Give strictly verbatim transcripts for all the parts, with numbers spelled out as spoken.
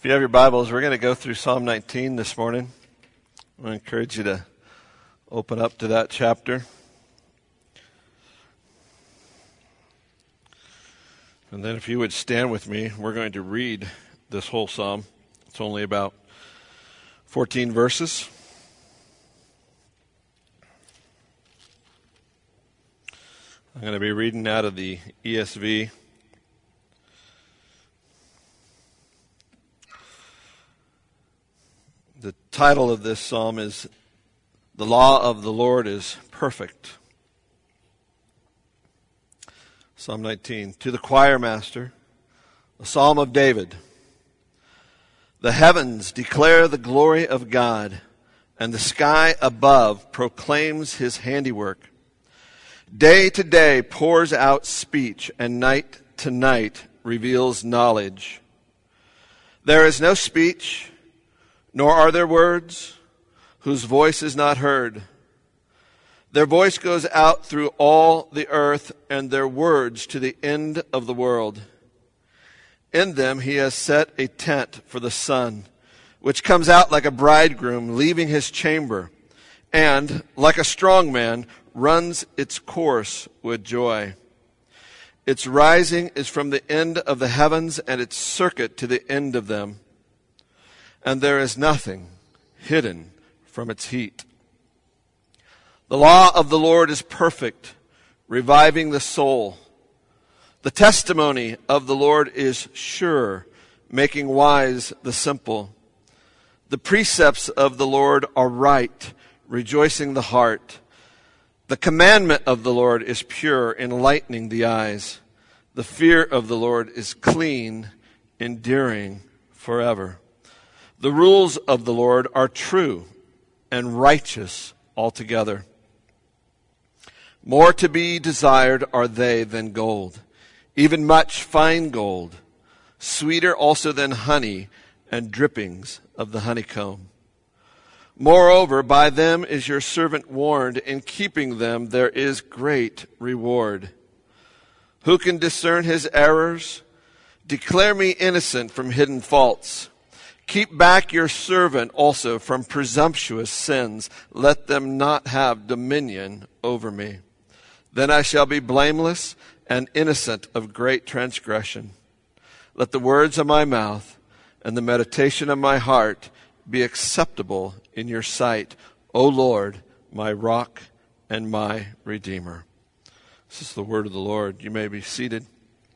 If you have your Bibles, we're going to go through Psalm nineteen this morning. I encourage you to open up to that chapter. And then if you would stand with me, we're going to read this whole psalm. It's only about fourteen verses. I'm going to be reading out of the E S V. The title of this psalm is, "The Law of the Lord is Perfect." Psalm nineteen. To the choir master, a psalm of David. The heavens declare the glory of God, and the sky above proclaims his handiwork. Day to day pours out speech, and night to night reveals knowledge. There is no speech, nor are there words, whose voice is not heard. Their voice goes out through all the earth, and their words to the end of the world. In them he has set a tent for the sun, which comes out like a bridegroom leaving his chamber, and, like a strong man, runs its course with joy. Its rising is from the end of the heavens, and its circuit to the end of them. And there is nothing hidden from its heat. The law of the Lord is perfect, reviving the soul. The testimony of the Lord is sure, making wise the simple. The precepts of the Lord are right, rejoicing the heart. The commandment of the Lord is pure, enlightening the eyes. The fear of the Lord is clean, enduring forever. The rules of the Lord are true and righteous altogether. More to be desired are they than gold, even much fine gold, sweeter also than honey and drippings of the honeycomb. Moreover, by them is your servant warned. In keeping them there is great reward. Who can discern his errors? Declare me innocent from hidden faults. Keep back your servant also from presumptuous sins. Let them not have dominion over me. Then I shall be blameless and innocent of great transgression. Let the words of my mouth and the meditation of my heart be acceptable in your sight, O Lord, my rock and my redeemer. This is the word of the Lord. You may be seated.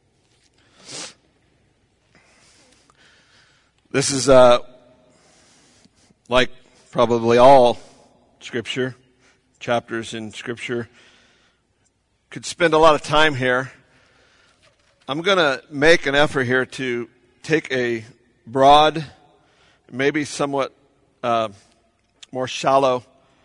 This is uh, like probably all Scripture, chapters in Scripture. Could spend a lot of time here. I'm going to make an effort here to take a broad, maybe somewhat uh, more shallow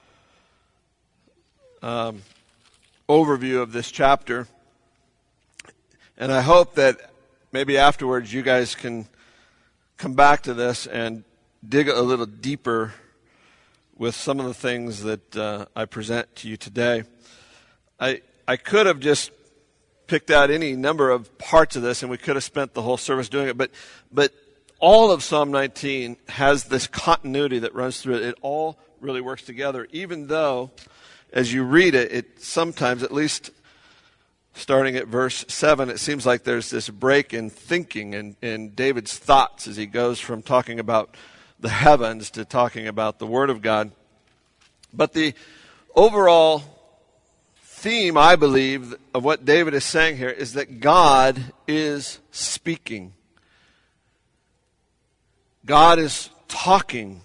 um, overview of this chapter. And I hope that maybe afterwards you guys can come back to this and dig a little deeper with some of the things that uh, I present to you today. I I could have just picked out any number of parts of this, and we could have spent the whole service doing it, but but all of Psalm nineteen has this continuity that runs through it. It all really works together, even though, as you read it, it sometimes, at least starting at verse seven, it seems like there's this break in thinking and in David's thoughts as he goes from talking about the heavens to talking about the Word of God. But the overall theme, I believe, of what David is saying here is that God is speaking. God is talking.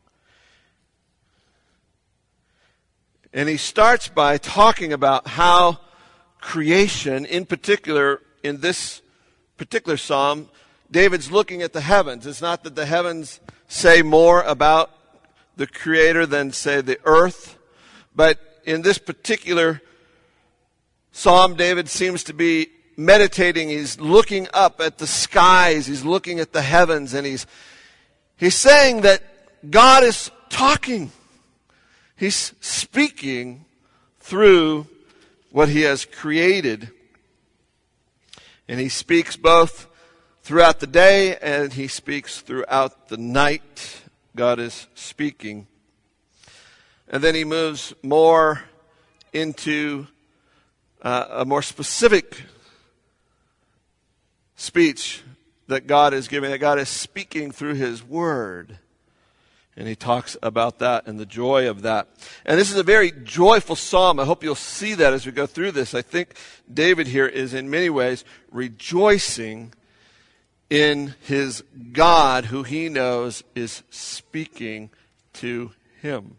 And he starts by talking about how creation, in particular, in this particular psalm, David's looking at the heavens. It's not that the heavens say more about the Creator than, say, the earth. But in this particular psalm, David seems to be meditating. He's looking up at the skies. He's looking at the heavens. And he's, he's saying that God is talking. He's speaking through what he has created. And he speaks both throughout the day, and he speaks throughout the night. God is speaking. And then he moves more into uh, a more specific speech that God is giving, that God is speaking through his word. And he talks about that and the joy of that. And this is a very joyful psalm. I hope you'll see that as we go through this. I think David here is in many ways rejoicing in his God, who he knows is speaking to him.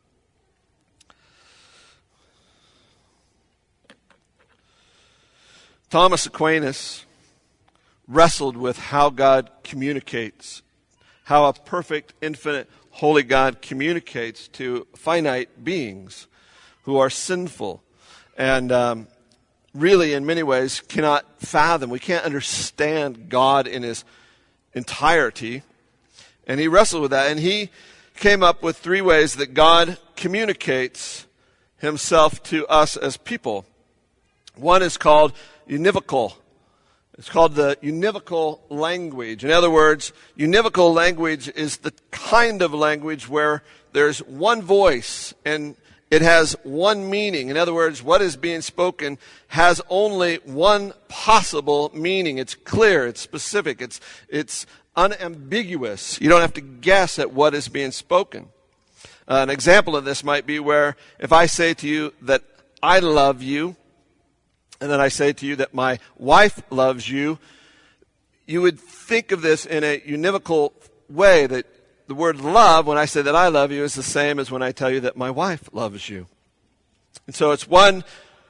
Thomas Aquinas wrestled with how God communicates, how a perfect, infinite, holy God communicates to finite beings who are sinful and um, really in many ways cannot fathom. We can't understand God in his entirety. And he wrestled with that. And he came up with three ways that God communicates himself to us as people. One is called univocal. It's called the univocal language. In other words, univocal language is the kind of language where there's one voice and it has one meaning. In other words, what is being spoken has only one possible meaning. It's clear, it's specific, it's, it's unambiguous. You don't have to guess at what is being spoken. Uh, an example of this might be where if I say to you that I love you, and then I say to you that my wife loves you, you would think of this in a univocal way, that the word love, when I say that I love you, is the same as when I tell you that my wife loves you. And so it's one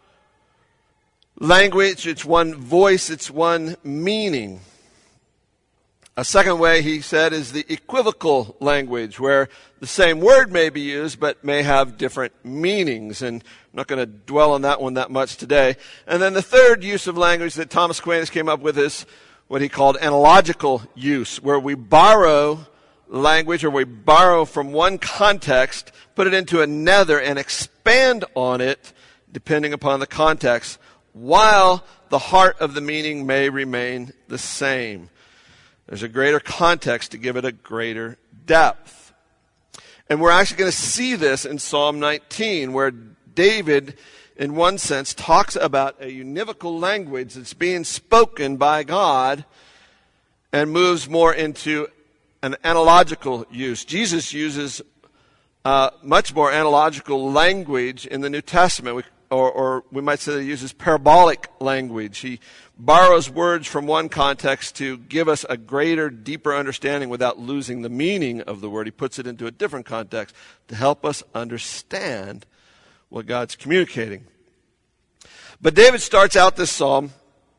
language, it's one voice, it's one meaning. A second way, he said, is the equivocal language, where the same word may be used, but may have different meanings. And I'm not going to dwell on that one that much today. And then the third use of language that Thomas Aquinas came up with is what he called analogical use, where we borrow language, or we borrow from one context, put it into another, and expand on it depending upon the context, while the heart of the meaning may remain the same. There's a greater context to give it a greater depth. And we're actually going to see this in Psalm nineteen, where David, in one sense, talks about a univocal language that's being spoken by God and moves more into an analogical use. Jesus uses uh, much more analogical language in the New Testament, we, or, or we might say that he uses parabolic language. He borrows words from one context to give us a greater, deeper understanding without losing the meaning of the word. He puts it into a different context to help us understand what God's communicating. But David starts out this psalm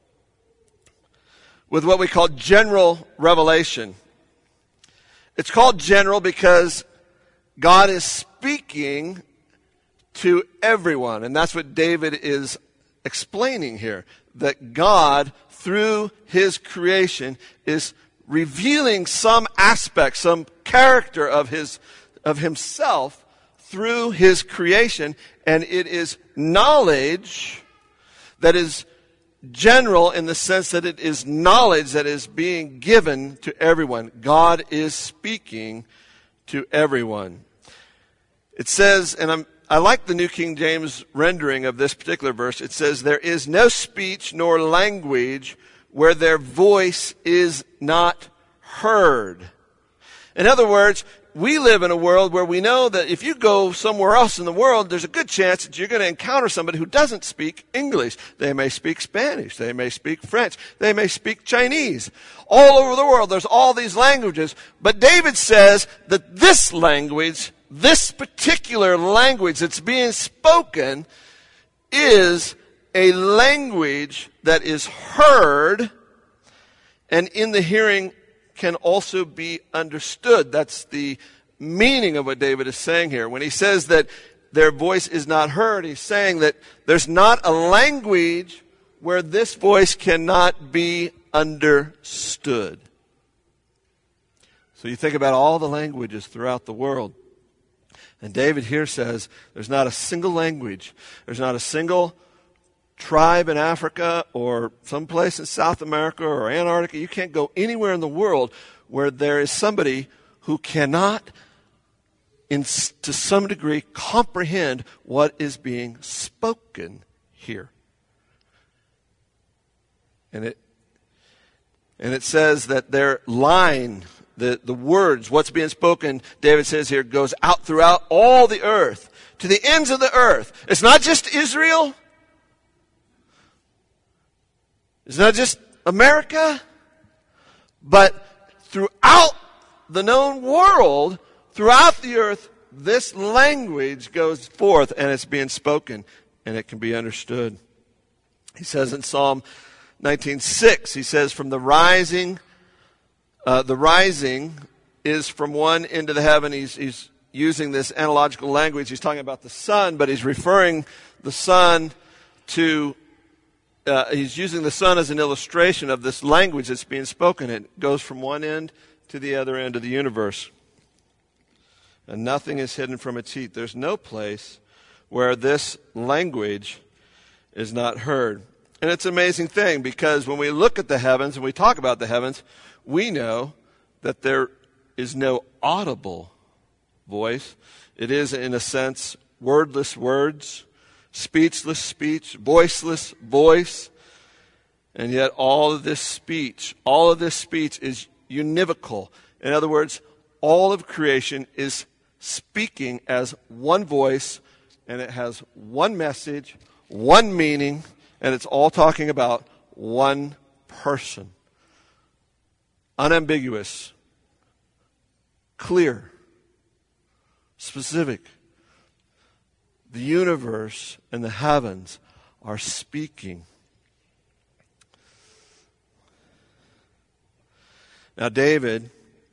with what we call general revelation. It's called general because God is speaking to everyone, and that's what David is explaining here. That God, through his creation, is revealing some aspect, some character of his, of himself through his creation, and it is knowledge that is general in the sense that it is knowledge that is being given to everyone. God is speaking to everyone. It says, and I'm I like the New King James rendering of this particular verse. It says, there is no speech nor language where their voice is not heard. In other words, we live in a world where we know that if you go somewhere else in the world, there's a good chance that you're going to encounter somebody who doesn't speak English. They may speak Spanish. They may speak French. They may speak Chinese. All over the world, there's all these languages. But David says that this language, this particular language that's being spoken, is a language that is heard, and in the hearing can also be understood. That's the meaning of what David is saying here. When he says that their voice is not heard, he's saying that there's not a language where this voice cannot be understood. So you think about all the languages throughout the world. And David here says there's not a single language, there's not a single tribe in Africa or someplace in South America or Antarctica. You can't go anywhere in the world where there is somebody who cannot, in, to some degree, comprehend what is being spoken here. And it and it says that their line, the, the words, what's being spoken, David says here, goes out throughout all the earth, to the ends of the earth. It's not just Israel. It's not just America. But throughout the known world, throughout the earth, this language goes forth and it's being spoken and it can be understood. He says in Psalm nineteen six, he says, from the rising, uh, the rising is from one end of the heaven. He's, he's using this analogical language. He's talking about the sun, but he's referring the sun to, uh, he's using the sun as an illustration of this language that's being spoken. It goes from one end to the other end of the universe. And nothing is hidden from its heat. There's no place where this language is not heard. And it's an amazing thing because when we look at the heavens and we talk about the heavens, we know that there is no audible voice. It is, in a sense, wordless words, speechless speech, voiceless voice. And yet all of this speech, all of this speech is univocal. In other words, all of creation is speaking as one voice, and it has one message, one meaning, and it's all talking about one person. Unambiguous, clear, specific. The universe and the heavens are speaking. Now, David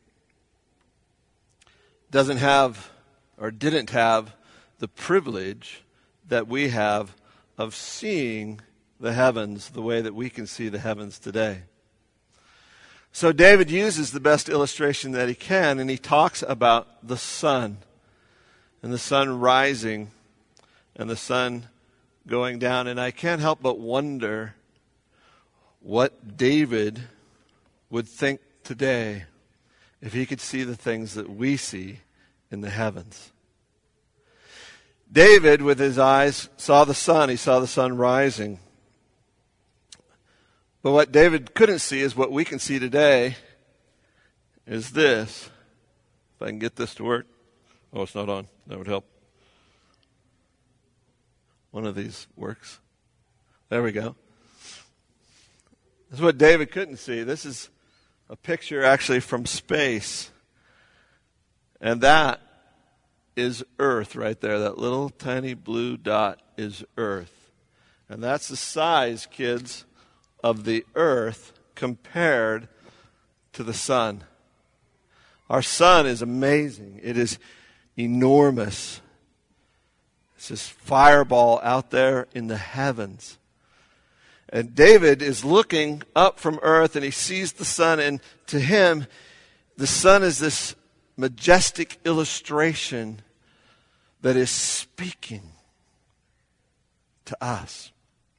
doesn't have, or didn't have, the privilege that we have of seeing the heavens the way that we can see the heavens today. So David uses the best illustration that he can, and he talks about the sun, and the sun rising, and the sun going down. And I can't help but wonder what David would think today if he could see the things that we see in the heavens. David, with his eyes, saw the sun. He saw the sun rising. But what David couldn't see is what we can see today is this. If I can get this to work. Oh, it's not on. That would help. One of these works. There we go. This is what David couldn't see. This is a picture actually from space. And that is Earth right there. That little tiny blue dot is Earth. And that's the size, kids, of the Earth compared to the sun. Our sun is amazing. It is enormous. It's this fireball out there in the heavens. And David is looking up from earth and he sees the sun, and to him, the sun is this majestic illustration that is speaking to us.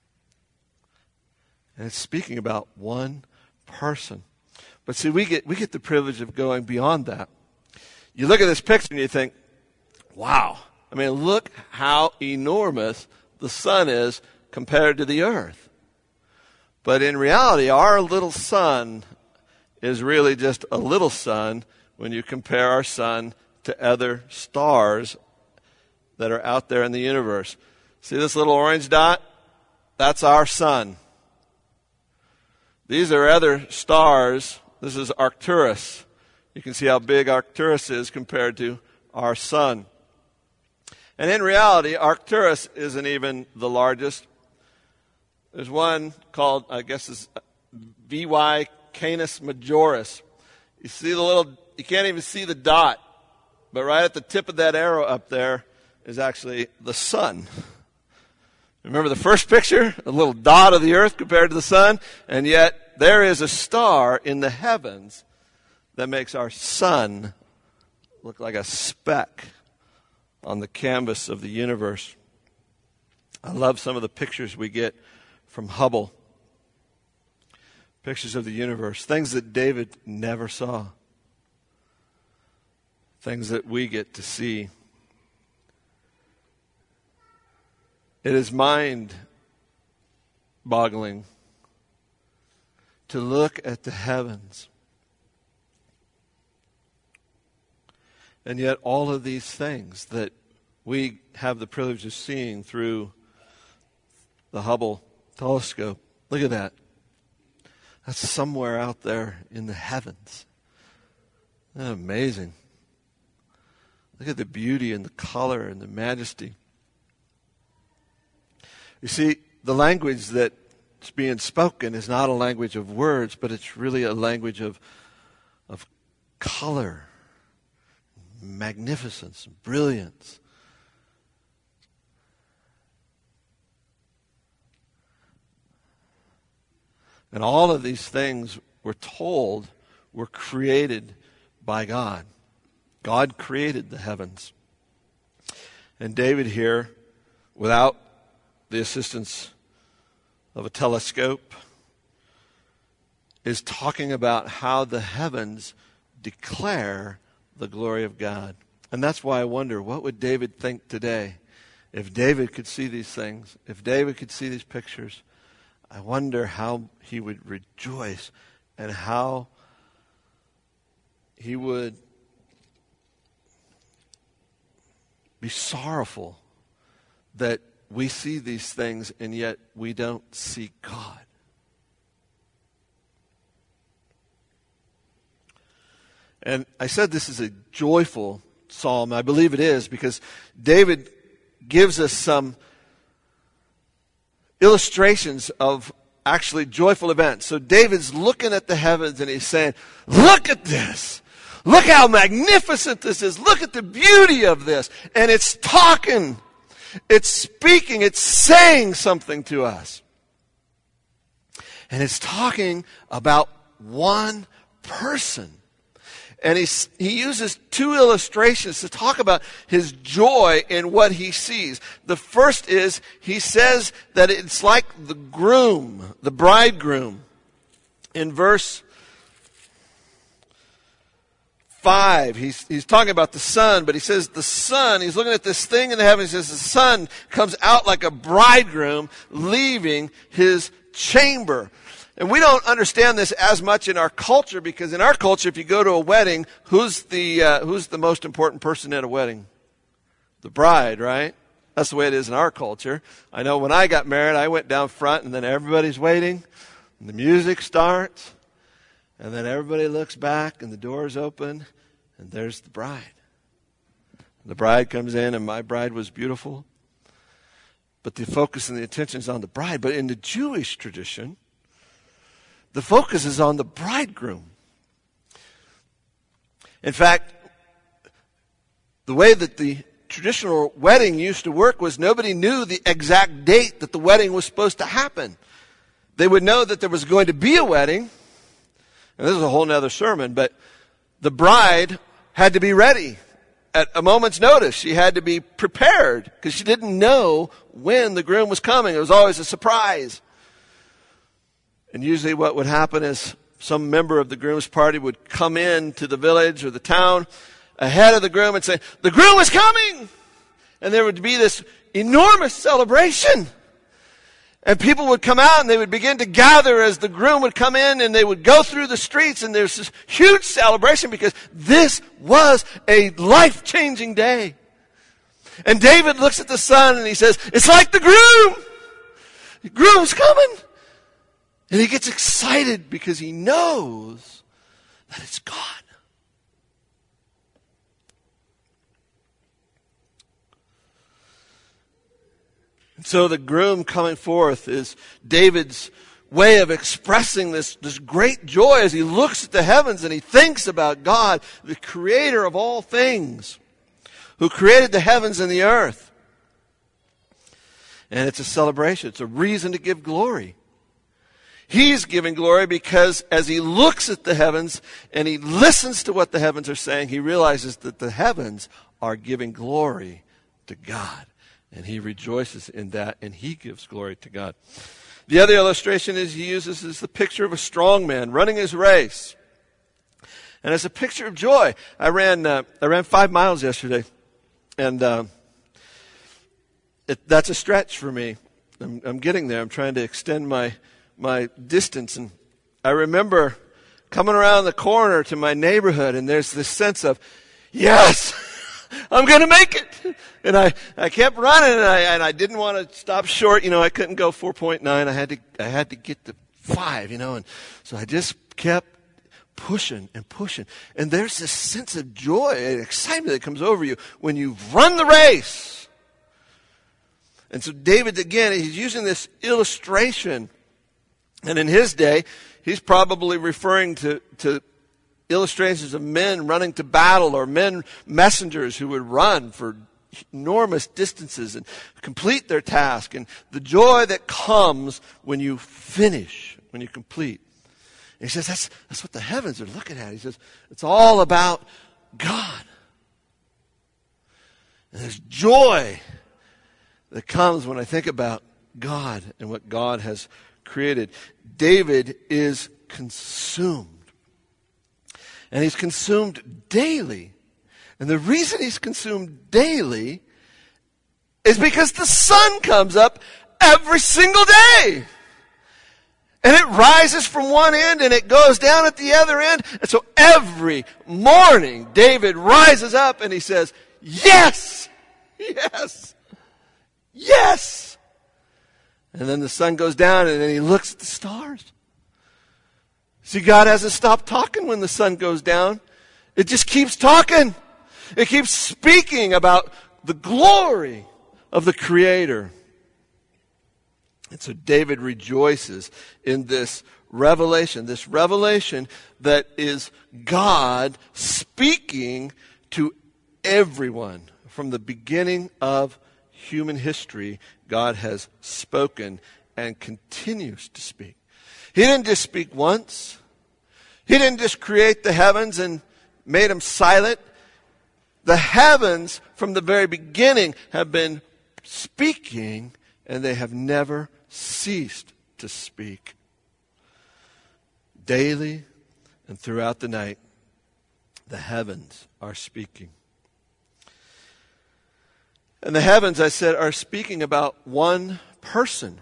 And it's speaking about one person. But see, we get we get the privilege of going beyond that. You look at this picture and you think, wow. I mean, look how enormous the sun is compared to the earth. But in reality, our little sun is really just a little sun when you compare our sun to other stars that are out there in the universe. See this little orange dot? That's our sun. These are other stars. This is Arcturus. You can see how big Arcturus is compared to our sun. And in reality, Arcturus isn't even the largest. There's one called, I guess, is V Y Canis Majoris. You see the little, you can't even see the dot, but right at the tip of that arrow up there is actually the sun. Remember the first picture? A little dot of the earth compared to the sun, and yet there is a star in the heavens that makes our sun look like a speck on the canvas of the universe. I love some of the pictures we get from Hubble. Pictures of the universe. Things that David never saw. Things that we get to see. It is mind-boggling to look at the heavens. And yet all of these things that we have the privilege of seeing through the Hubble telescope, look at that. That's somewhere out there in the heavens. Isn't that amazing? Look at the beauty and the color and the majesty. You see, the language that's being spoken is not a language of words, but it's really a language of, of color, magnificence, brilliance. And all of these things, we're told, were created by God. God created the heavens. And David here, without the assistance of a telescope, is talking about how the heavens declare the glory of God. And that's why I wonder, what would David think today if David could see these things, if David could see these pictures? I wonder how he would rejoice and how he would be sorrowful that we see these things and yet we don't see God. And I said this is a joyful psalm. I believe it is because David gives us some illustrations of actually joyful events. So David's looking at the heavens and he's saying, look at this. Look how magnificent this is. Look at the beauty of this. And it's talking. It's speaking. It's saying something to us. And it's talking about one person. And he, he uses two illustrations to talk about his joy in what he sees. The first is, he says that it's like the groom, the bridegroom. In verse five, he's, he's talking about the sun, but he says the sun, he's looking at this thing in the heavens, he says the sun comes out like a bridegroom leaving his chamber. And we don't understand this as much in our culture, because in our culture, if you go to a wedding, who's the uh, who's the most important person at a wedding? The bride, right? That's the way it is in our culture. I know when I got married, I went down front, and then everybody's waiting, and the music starts, and then everybody looks back, and the door's open, and there's the bride. The bride comes in, and my bride was beautiful. But the focus and the attention is on the bride. But in the Jewish tradition, the focus is on the bridegroom. In fact, the way that the traditional wedding used to work was nobody knew the exact date that the wedding was supposed to happen. They would know that there was going to be a wedding, and this is a whole nother sermon, but the bride had to be ready at a moment's notice. She had to be prepared because she didn't know when the groom was coming. It was always a surprise. And usually what would happen is some member of the groom's party would come in to the village or the town ahead of the groom and say, the groom is coming! And there would be this enormous celebration. And people would come out and they would begin to gather as the groom would come in, and they would go through the streets, and there's this huge celebration because this was a life-changing day. And David looks at the sun and he says, it's like the groom! The groom's coming! And he gets excited because he knows that it's God. And so the groom coming forth is David's way of expressing this, this great joy as he looks at the heavens and he thinks about God, the creator of all things, who created the heavens and the earth. And it's a celebration. It's a reason to give glory. He's giving glory because as he looks at the heavens and he listens to what the heavens are saying, he realizes that the heavens are giving glory to God. And he rejoices in that, and he gives glory to God. The other illustration is he uses is the picture of a strong man running his race. And it's a picture of joy. I ran uh, I ran five miles yesterday, and uh, it, that's a stretch for me. I'm, I'm getting there. I'm trying to extend my my distance. And I remember coming around the corner to my neighborhood, and there's this sense of, yes, I'm going to make it. And I, I kept running, and I, and I didn't want to stop short. You know, I couldn't go four point nine. I had to, I had to get to five, you know, and so I just kept pushing and pushing. And there's this sense of joy and excitement that comes over you when you've run the race. And so David, again, he's using this illustration. And in his day, he's probably referring to, to illustrations of men running to battle, or men messengers who would run for enormous distances and complete their task, and the joy that comes when you finish, when you complete. And he says that's that's what the heavens are looking at. He says it's all about God. And there's joy that comes when I think about God and what God has created. David is consumed. And he's consumed daily. And the reason he's consumed daily is because the sun comes up every single day. And it rises from one end and it goes down at the other end. And so every morning, David rises up and he says, yes, yes, yes. And then the sun goes down and then he looks at the stars. See, God hasn't stopped talking when the sun goes down. It just keeps talking. It keeps speaking about the glory of the Creator. And so David rejoices in this revelation, this revelation that is God speaking to everyone. From the beginning of human history, God has spoken and continues to speak. He didn't just speak once. He didn't just create the heavens and made them silent. The heavens from the very beginning have been speaking, and they have never ceased to speak. Daily and throughout the night, the heavens are speaking. And the heavens, I said, are speaking about one person.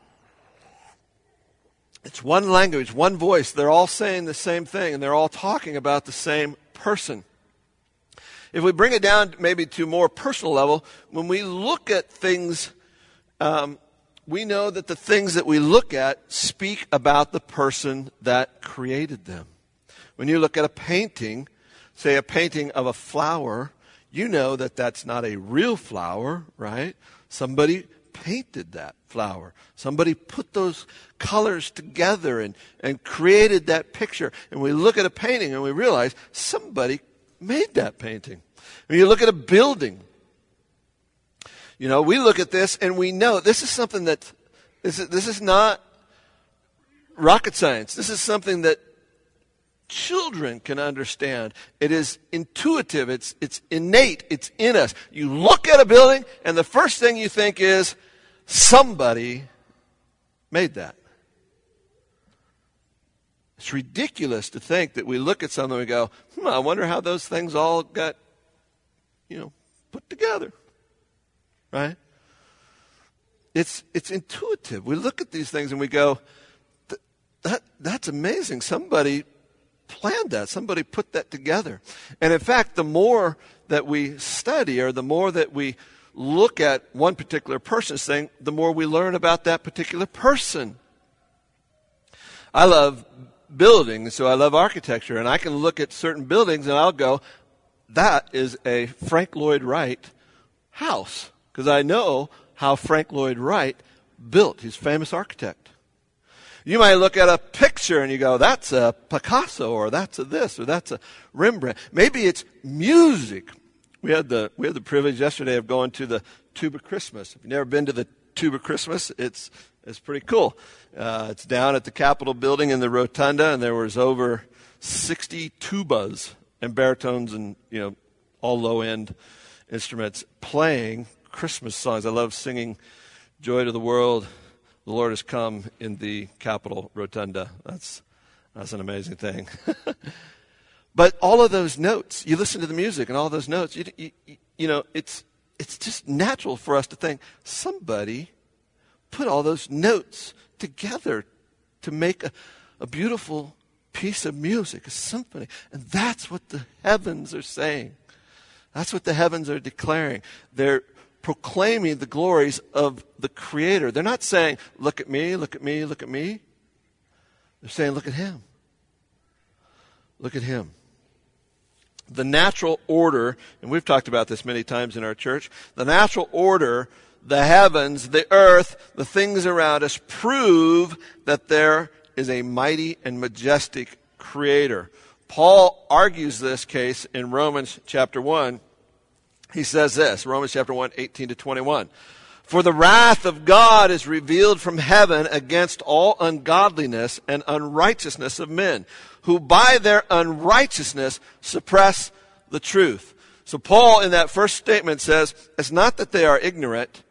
It's one language, one voice. They're all saying the same thing, and they're all talking about the same person. If we bring it down maybe to a more personal level, when we look at things, um, we know that the things that we look at speak about the person that created them. When you look at a painting, say a painting of a flower, you know that that's not a real flower, right? Somebody painted that flower. Somebody put those colors together and, and created that picture. And we look at a painting and we realize somebody made that painting. When you look at a building, you know, we look at this and we know this is something that, this is, this is not rocket science. This is something that children can understand. It is intuitive. It's, it's innate. It's in us. You look at a building and the first thing you think is, somebody made that. It's ridiculous to think that we look at something and we go, hmm, I wonder how those things all got, you know, put together. Right? It's it's intuitive. We look at these things and we go, that that's amazing. Somebody planned that. Somebody put that together. And in fact, the more that we study or the more that we look at one particular person's thing, the more we learn about that particular person. I love buildings, so I love architecture, and I can look at certain buildings and I'll go, that is a Frank Lloyd Wright house, because I know how Frank Lloyd Wright built. He's a famous architect. You might look at a picture and you go, that's a Picasso, or that's a this, or that's a Rembrandt. Maybe it's music. We had the we had the privilege yesterday of going to the Tuba Christmas. If you've never been to the Tuba Christmas, it's it's pretty cool. Uh, it's down at the Capitol building in the rotunda, and there was over sixty tubas and baritones and, you know, all low end instruments playing Christmas songs. I love singing Joy to the World, the Lord has come in the Capitol Rotunda. That's, that's an amazing thing. But all of those notes, you listen to the music and all those notes, you, you, you know, it's, it's just natural for us to think, somebody put all those notes together to make a, a beautiful piece of music, a symphony. And that's what the heavens are saying. That's what the heavens are declaring. They're proclaiming the glories of the Creator. They're not saying, look at me, look at me, look at me. They're saying, look at Him. Look at Him. The natural order, and we've talked about this many times in our church, the natural order, the heavens, the earth, the things around us prove that there is a mighty and majestic Creator. Paul argues this case in Romans chapter one. He says this, Romans chapter one, eighteen to twenty-one. For the wrath of God is revealed from heaven against all ungodliness and unrighteousness of men, who by their unrighteousness suppress the truth. So Paul in that first statement says, it's not that they are ignorant.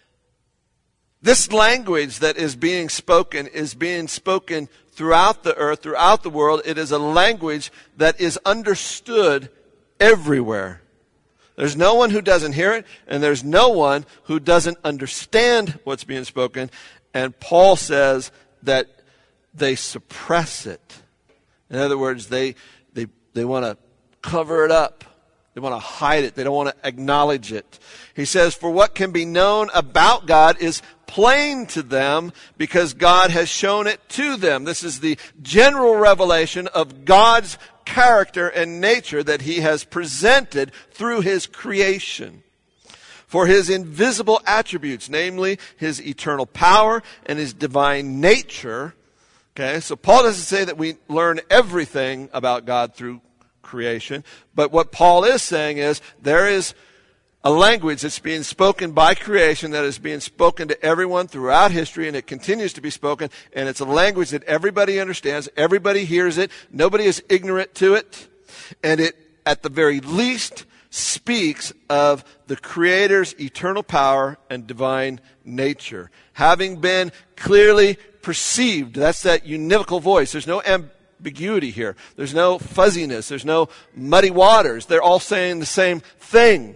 This language that is being spoken is being spoken throughout the earth, throughout the world. It is a language that is understood everywhere. There's no one who doesn't hear it, and there's no one who doesn't understand what's being spoken. And Paul says that they suppress it. In other words, they they they want to cover it up. They want to hide it. They don't want to acknowledge it. He says, for what can be known about God is plain to them because God has shown it to them. This is the general revelation of God's character and nature that He has presented through His creation. For His invisible attributes, namely His eternal power and His divine nature. Okay, so Paul doesn't say that we learn everything about God through creation, but what Paul is saying is there is a language that's being spoken by creation that is being spoken to everyone throughout history, and it continues to be spoken, and it's a language that everybody understands, everybody hears it, nobody is ignorant to it, and it, at the very least, speaks of the Creator's eternal power and divine nature. Having been clearly perceived, that's that univocal voice. There's no ambiguity here. There's no fuzziness. There's no muddy waters. They're all saying the same thing.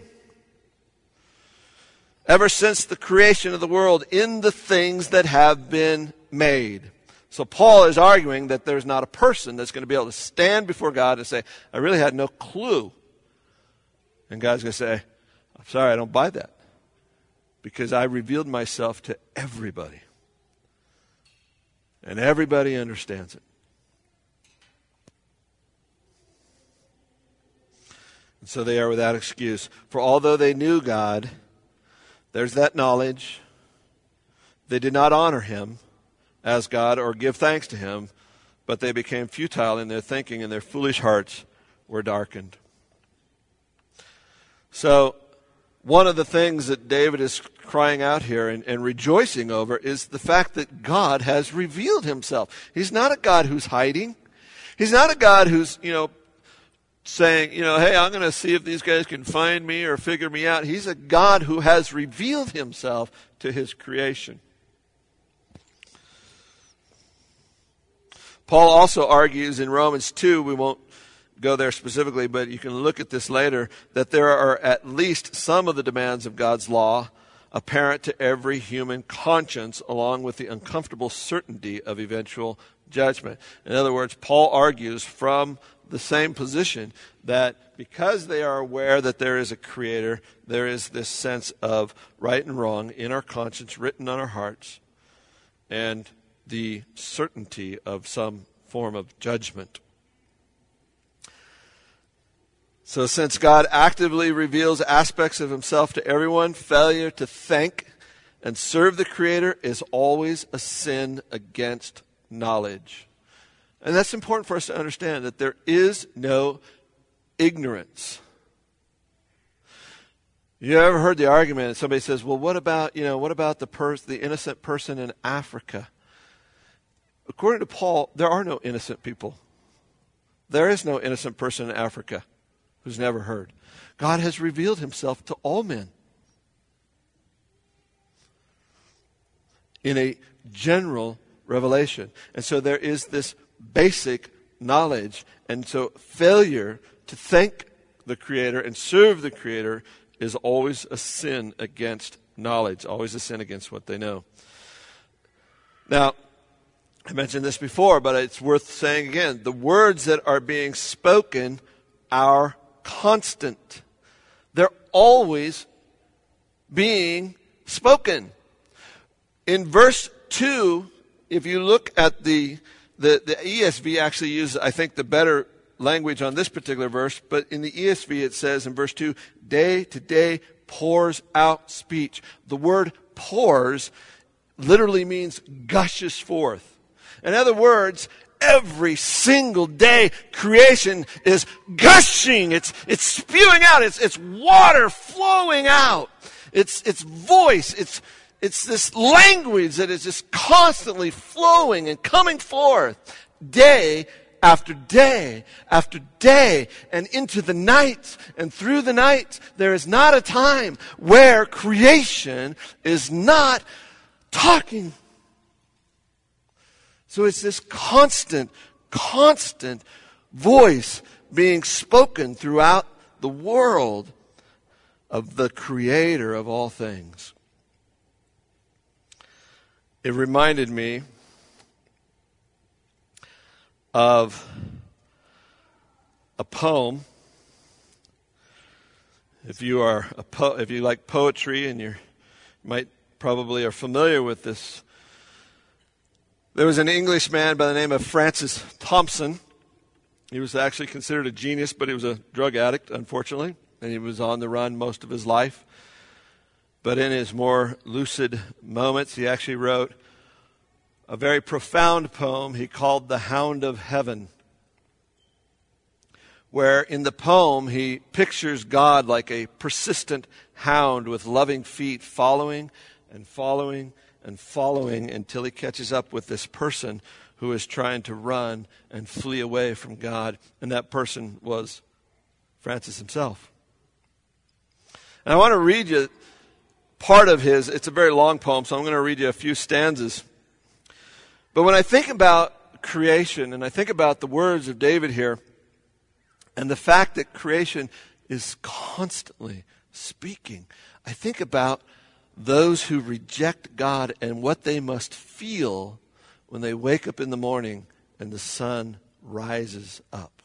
Ever since the creation of the world, in the things that have been made. So Paul is arguing that there's not a person that's going to be able to stand before God and say, I really had no clue. And God's going to say, I'm sorry, I don't buy that. Because I revealed myself to everybody. And everybody understands it. And so they are without excuse. For although they knew God, there's that knowledge, they did not honor Him as God or give thanks to Him, but they became futile in their thinking, and their foolish hearts were darkened. So one of the things that David is crying out here and, and rejoicing over is the fact that God has revealed Himself. He's not a God who's hiding. He's not a God who's, you know, saying, you know, hey, I'm going to see if these guys can find me or figure me out. He's a God who has revealed Himself to His creation. Paul also argues in Romans two, we won't go there specifically, but you can look at this later, that there are at least some of the demands of God's law apparent to every human conscience, along with the uncomfortable certainty of eventual judgment. In other words, Paul argues from the same position that because they are aware that there is a Creator, there is this sense of right and wrong in our conscience, written on our hearts, and the certainty of some form of judgment. So since God actively reveals aspects of Himself to everyone, failure to thank and serve the Creator is always a sin against knowledge. And that's important for us to understand, that there is no ignorance. You ever heard the argument, and somebody says, well, what about, you know, what about the pers- the innocent person in Africa? According to Paul, there are no innocent people. There is no innocent person in Africa who's never heard. God has revealed Himself to all men. in a general revelation. And so there is this basic knowledge. And so failure to thank the Creator and serve the Creator is always a sin against knowledge, always a sin against what they know. Now, I mentioned this before, but it's worth saying again. The words that are being spoken are constant. They're always being spoken. In verse two, if you look at the, the, the E S V actually uses, I think, the better language on this particular verse, but in the E S V it says in verse two, day to day pours out speech. The word pours literally means gushes forth. In other words, every single day creation is gushing. It's, it's spewing out. It's, it's water flowing out. It's, it's voice. It's, it's this language that is just constantly flowing and coming forth day after day after day and into the night and through the night. There is not a time where creation is not talking. So it's this constant, constant voice being spoken throughout the world of the Creator of all things. It reminded me of a poem. If you are a po- if you like poetry and you might probably are familiar with this, there was an Englishman by the name of Francis Thompson. He was actually considered a genius, but he was a drug addict, unfortunately, and he was on the run most of his life. But in his more lucid moments, he actually wrote a very profound poem he called The Hound of Heaven, where in the poem he pictures God like a persistent hound with loving feet following and following and following until he catches up with this person who is trying to run and flee away from God. And that person was Francis himself. And I want to read you part of his, it's a very long poem, so I'm going to read you a few stanzas. But when I think about creation, and I think about the words of David here, and the fact that creation is constantly speaking, I think about those who reject God and what they must feel when they wake up in the morning and the sun rises up.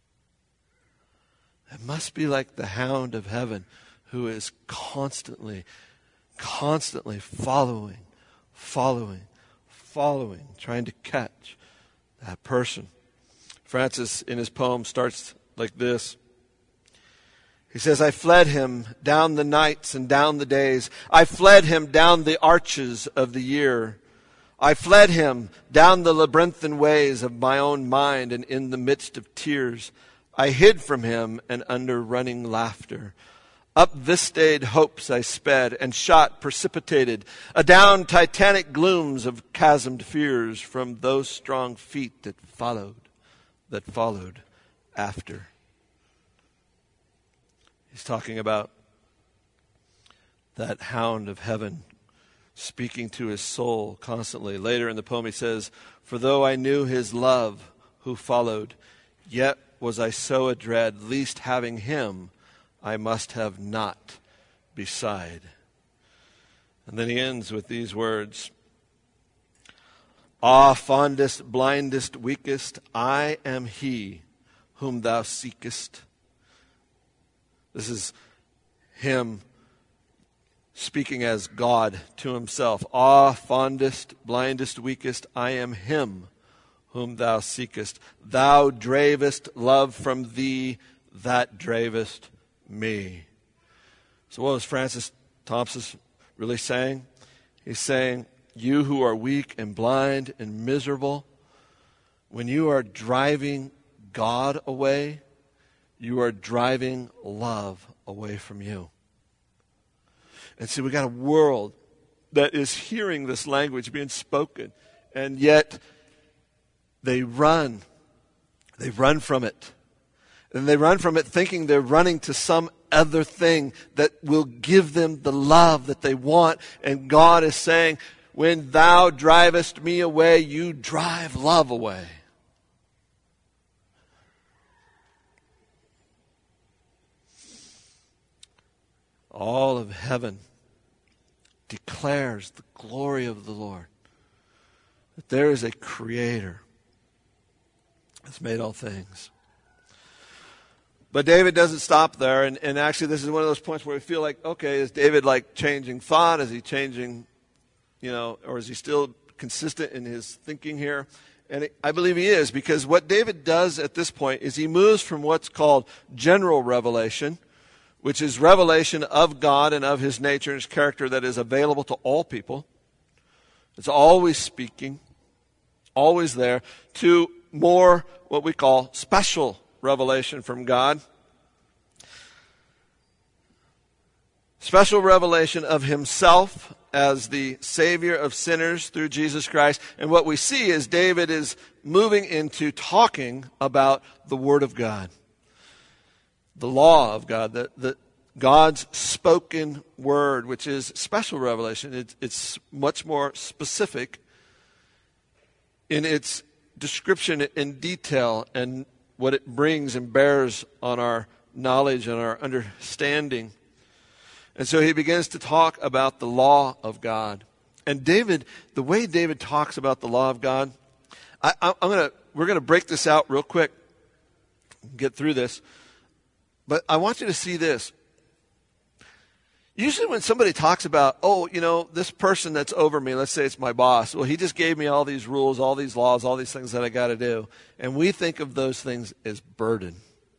It must be like the hound of heaven who is constantly, constantly following, following, following, trying to catch that person. Francis, in his poem, starts like this. He says, I fled him down the nights and down the days. I fled him down the arches of the year. I fled him down the labyrinthine ways of my own mind, and in the midst of tears I hid from him and under running laughter. Up vista'd hopes I sped and shot precipitated, adown titanic glooms of chasmed fears from those strong feet that followed, that followed after. He's talking about that hound of heaven speaking to his soul constantly. Later in the poem he says, for though I knew his love who followed, yet was I so adread, least having him I must have not beside. And then he ends with these words, ah, fondest, blindest, weakest, I am he whom thou seekest. This is him speaking as God to himself. Ah, fondest, blindest, weakest, I am him whom thou seekest. Thou dravest love from thee that dravest me. So what was Francis Thompson really saying? He's saying, you who are weak and blind and miserable, when you are driving God away, you are driving love away from you. And see, we got a world that is hearing this language being spoken, and yet they run. They run from it. And they run from it thinking they're running to some other thing that will give them the love that they want. And God is saying, when thou drivest me away, you drive love away. All of heaven declares the glory of the Lord. That there is a creator that's made all things. But David doesn't stop there, and, and actually this is one of those points where we feel like, okay, is David like changing thought? Is he changing, you know, or is he still consistent in his thinking here? And it, I believe he is, because what David does at this point is he moves from what's called general revelation, which is revelation of God and of his nature and his character that is available to all people. It's always speaking, always there, to more what we call special revelation from God. Special revelation of himself as the Savior of sinners through Jesus Christ. And what we see is David is moving into talking about the Word of God. The law of God, the, the God's spoken word, which is special revelation. It, it's much more specific in its description in detail and what it brings and bears on our knowledge and our understanding. And so he begins to talk about the law of God. And David, the way David talks about the law of God, I, I, I'm gonna we're gonna break this out real quick, get through this. But I want you to see this. Usually when somebody talks about, oh, you know, this person that's over me, let's say it's my boss, well, he just gave me all these rules, all these laws, all these things that I got to do. And we think of those things as burden.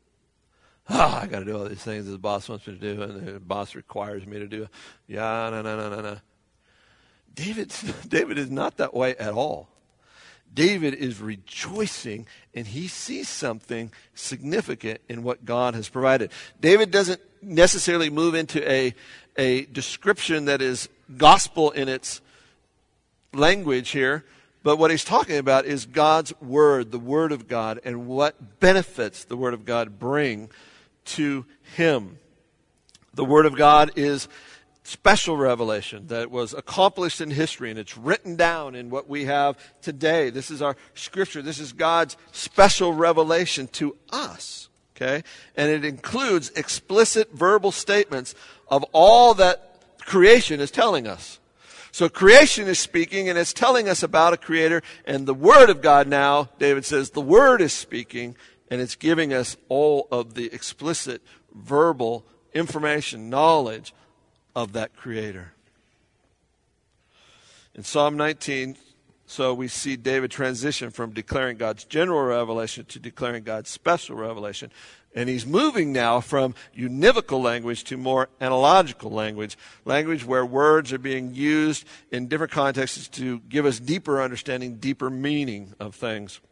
Oh, I got to do all these things that the boss wants me to do, and the boss requires me to do. Yeah, no, no, no, no, no. David, David is not that way at all. David is rejoicing, and he sees something significant in what God has provided. David doesn't necessarily move into a, a description that is gospel in its language here, but what he's talking about is God's word, the word of God, and what benefits the word of God bring to him. The word of God is special revelation that was accomplished in history, and it's written down in what we have today. This is our scripture. This is God's special revelation to us, okay? And it includes explicit verbal statements of all that creation is telling us. So creation is speaking, and it's telling us about a creator, and the word of God now, David says, the word is speaking, and it's giving us all of the explicit verbal information, knowledge of that creator. In Psalm nineteen, so we see David transition from declaring God's general revelation to declaring God's special revelation. And he's moving now from univocal language to more analogical language, language where words are being used in different contexts to give us deeper understanding, deeper meaning of things.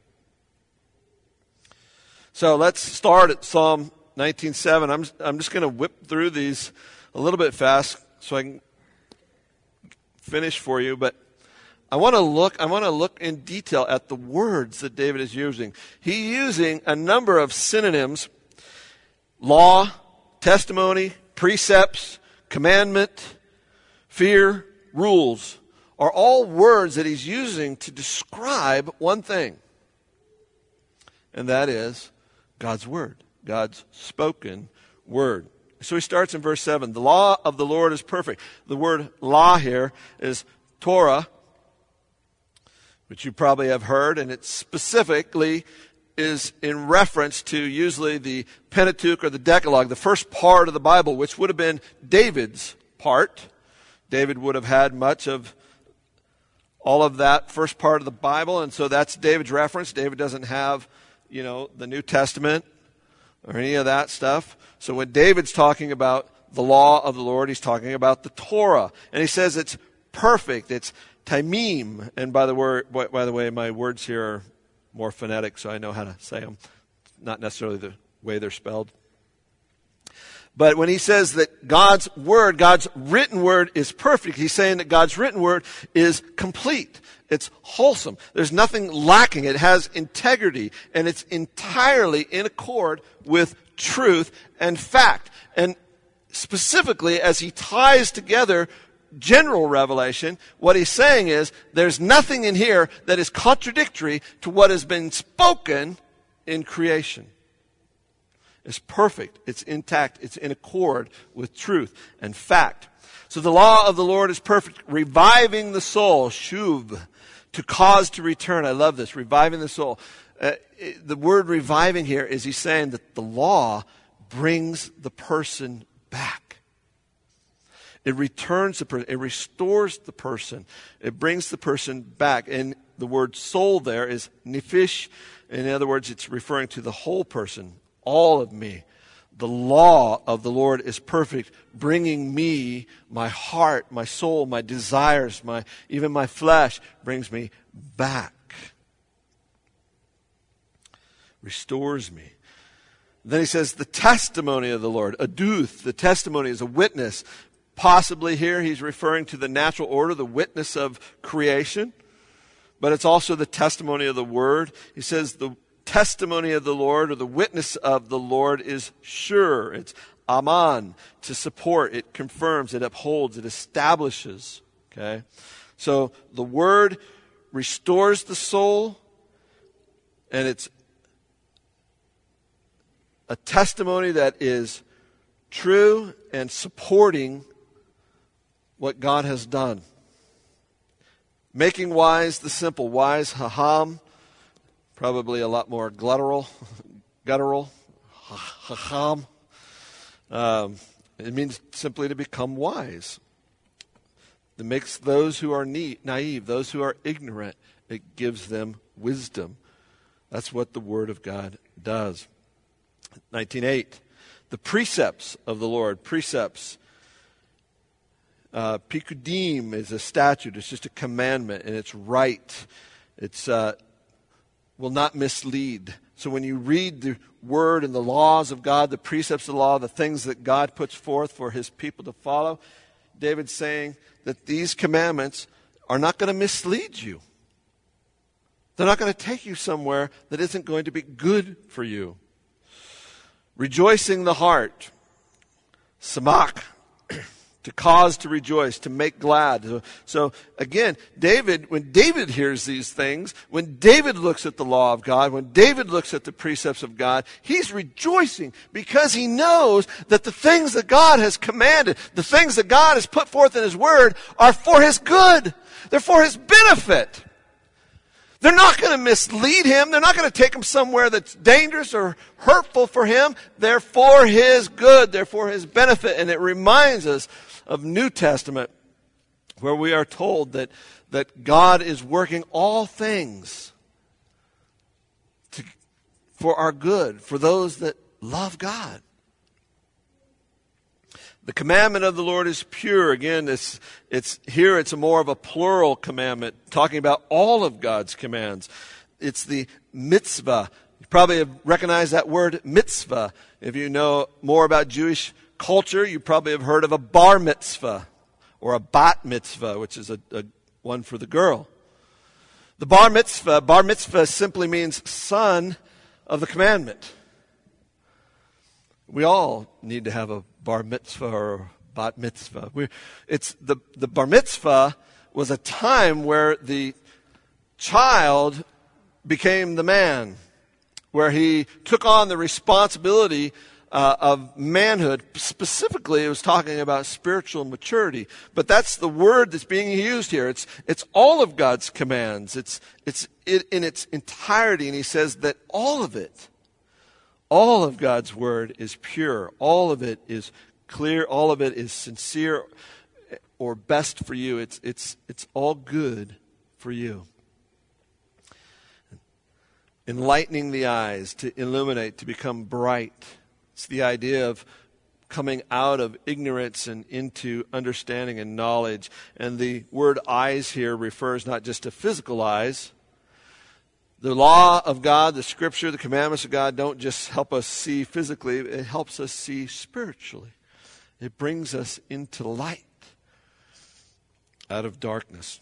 So let's start at Psalm nineteen seven. I'm, I'm just going to whip through these a little bit fast so I can finish for you, but I want to look I want to look in detail at the words that David is using. He's using a number of synonyms: law, testimony, precepts, commandment, fear, rules, are all words that he's using to describe one thing. And that is God's word, God's spoken word. So he starts in verse seven. The law of the Lord is perfect. The word law here is Torah, which you probably have heard, and it specifically is in reference to usually the Pentateuch or the Decalogue, the first part of the Bible, which would have been David's part. David would have had much of all of that first part of the Bible, and so that's David's reference. David doesn't have, you know, the New Testament or any of that stuff. So when David's talking about the law of the Lord, he's talking about the Torah. And he says it's perfect. It's tamim. And by the word, by the way, my words here are more phonetic, so I know how to say them. Not necessarily the way they're spelled. But when he says that God's word, God's written word is perfect, he's saying that God's written word is complete. It's wholesome. There's nothing lacking. It has integrity, and it's entirely in accord with truth and fact. And specifically, as he ties together general revelation, what he's saying is there's nothing in here that is contradictory to what has been spoken in creation. It's perfect, it's intact, it's in accord with truth and fact. So the law of the Lord is perfect, reviving the soul, shuv, to cause to return. I love this, reviving the soul. Uh, it, the word reviving here is he's saying that the law brings the person back. It returns the person, it restores the person, it brings the person back. And the word soul there is nephish. In other words, it's referring to the whole person, all of me. The law of the Lord is perfect, bringing me, my heart, my soul, my desires, my even my flesh, brings me back. Restores me. Then he says, the testimony of the Lord, aduth, the testimony is a witness. Possibly here he's referring to the natural order, the witness of creation. But it's also the testimony of the word. He says the testimony of the Lord, or the witness of the Lord, is sure. It's aman, to support. It confirms, it upholds, it establishes. Okay? So the word restores the soul, and it's a testimony that is true and supporting what God has done. Making wise the simple. Wise, haham. Probably a lot more guttural. Guttural. Haham. Um, it means simply to become wise. It makes those who are naive, those who are ignorant, it gives them wisdom. That's what the Word of God does. nineteen eight. The precepts of the Lord. Precepts. Uh, Pikudim is a statute. It's just a commandment, and it's right. It's uh, will not mislead. So when you read the word and the laws of God, the precepts of the law, the things that God puts forth for his people to follow, David's saying that these commandments are not going to mislead you. They're not going to take you somewhere that isn't going to be good for you. Rejoicing the heart. Samak. To cause to rejoice, to make glad. So, so again, David, when David hears these things, when David looks at the law of God, when David looks at the precepts of God, he's rejoicing because he knows that the things that God has commanded, the things that God has put forth in his word are for his good. They're for his benefit. They're not going to mislead him. They're not going to take him somewhere that's dangerous or hurtful for him. They're for his good. They're for his benefit. And it reminds us of New Testament, where we are told that, that God is working all things to, for our good, for those that love God. The commandment of the Lord is pure. Again, it's, it's here it's a more of a plural commandment, talking about all of God's commands. It's the mitzvah. You probably have recognized that word mitzvah. If you know more about Jewish culture, you probably have heard of a bar mitzvah or a bat mitzvah, which is a, a one for the girl. The bar mitzvah, bar mitzvah simply means son of the commandment. We all need to have a bar mitzvah or a bat mitzvah. We're, it's the, the bar mitzvah was a time where the child became the man, where he took on the responsibility Uh, of manhood. Specifically, it was talking about spiritual maturity. But that's the word that's being used here. It's it's all of God's commands. It's it's it, in its entirety. And he says that all of it, all of God's word is pure. All of it is clear. All of it is sincere or best for you. It's it's it's all good for you. Enlightening the eyes, to illuminate, to become bright. It's the idea of coming out of ignorance and into understanding and knowledge. And the word eyes here refers not just to physical eyes. The law of God, the scripture, the commandments of God don't just help us see physically. It helps us see spiritually. It brings us into light out of darkness.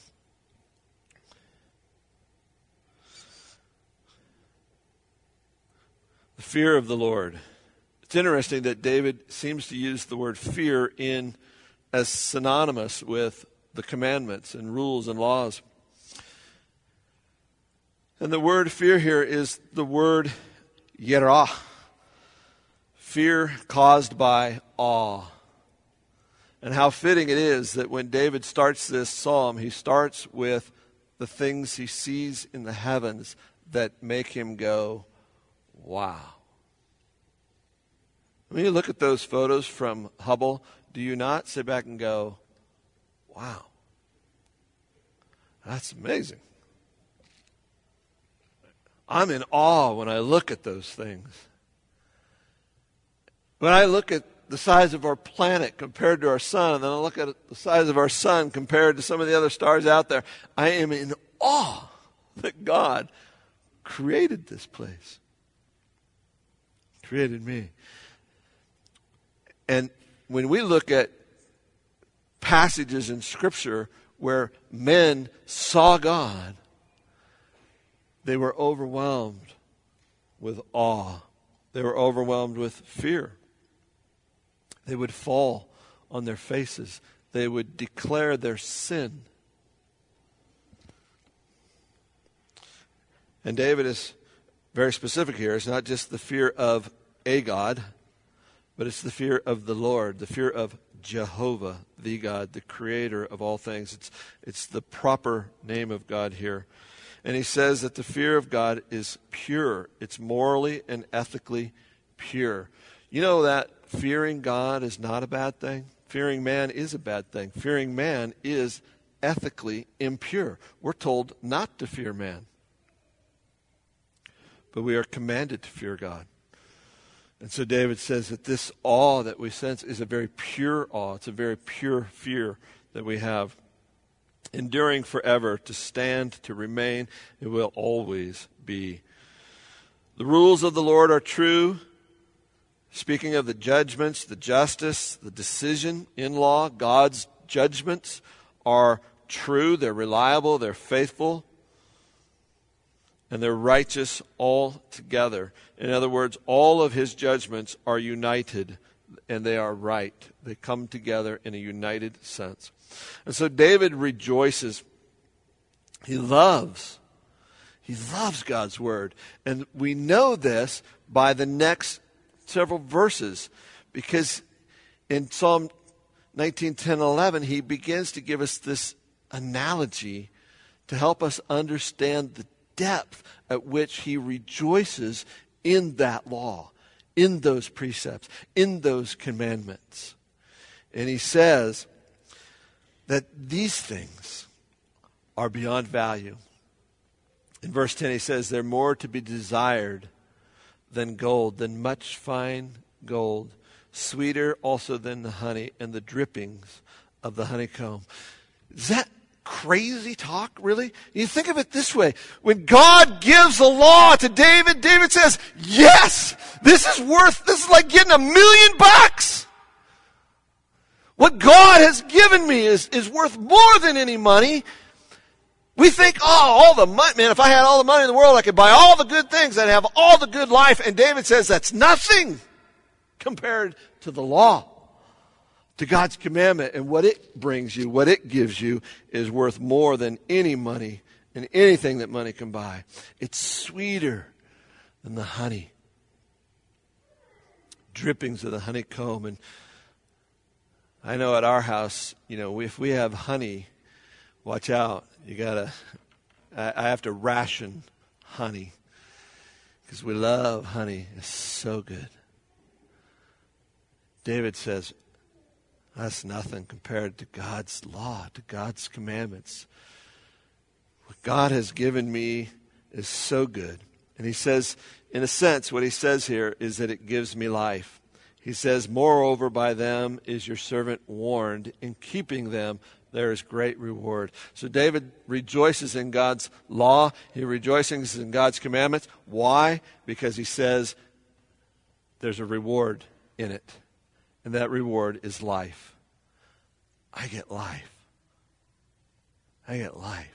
The fear of the Lord. It's interesting that David seems to use the word fear in as synonymous with the commandments and rules and laws. And the word fear here is the word yerah, fear caused by awe. And how fitting it is that when David starts this psalm, he starts with the things he sees in the heavens that make him go, wow. When you look at those photos from Hubble, do you not sit back and go, wow, that's amazing. I'm in awe when I look at those things. When I look at the size of our planet compared to our sun, and then I look at the size of our sun compared to some of the other stars out there, I am in awe that God created this place. Created me. And when we look at passages in Scripture where men saw God, they were overwhelmed with awe. They were overwhelmed with fear. They would fall on their faces. They would declare their sin. And David is very specific here. It's not just the fear of a God, but it's the fear of the Lord, the fear of Jehovah, the God, the creator of all things. It's, it's the proper name of God here. And he says that the fear of God is pure. It's morally and ethically pure. You know that fearing God is not a bad thing? Fearing man is a bad thing. Fearing man is ethically impure. We're told not to fear man. But we are commanded to fear God. And so David says that this awe that we sense is a very pure awe. It's a very pure fear that we have. Enduring forever, to stand, to remain, it will always be. The rules of the Lord are true. Speaking of the judgments, the justice, the decision in law, God's judgments are true, they're reliable, they're faithful, and they're righteous all together. In other words, all of his judgments are united, and they are right. They come together in a united sense. And so David rejoices. He loves. He loves God's word. And we know this by the next several verses, because in Psalm nineteen, ten, eleven, he begins to give us this analogy to help us understand the depth at which he rejoices in that law, in those precepts, in those commandments. And he says that these things are beyond value. In verse ten, he says, they're more to be desired than gold, than much fine gold, sweeter also than the honey and the drippings of the honeycomb. Is that crazy talk, really? You think of it this way. When God gives the law to David, David says, yes, this is worth, this is like getting a million bucks. What God has given me is, is worth more than any money. We think, oh, all the money, man, if I had all the money in the world, I could buy all the good things. I'd have all the good life. And David says that's nothing compared to the law, to God's commandment. And what it brings you, what it gives you, is worth more than any money and anything that money can buy. It's sweeter than the honey. Drippings of the honeycomb. And I know at our house, you know, if we have honey, watch out. You gotta, I, I have to ration honey because we love honey. It's so good. David says, that's nothing compared to God's law, to God's commandments. What God has given me is so good. And he says, in a sense, what he says here is that it gives me life. He says, moreover, by them is your servant warned. In keeping them, there is great reward. So David rejoices in God's law. He rejoices in God's commandments. Why? Because he says there's a reward in it. And that reward is life. I get life. I get life.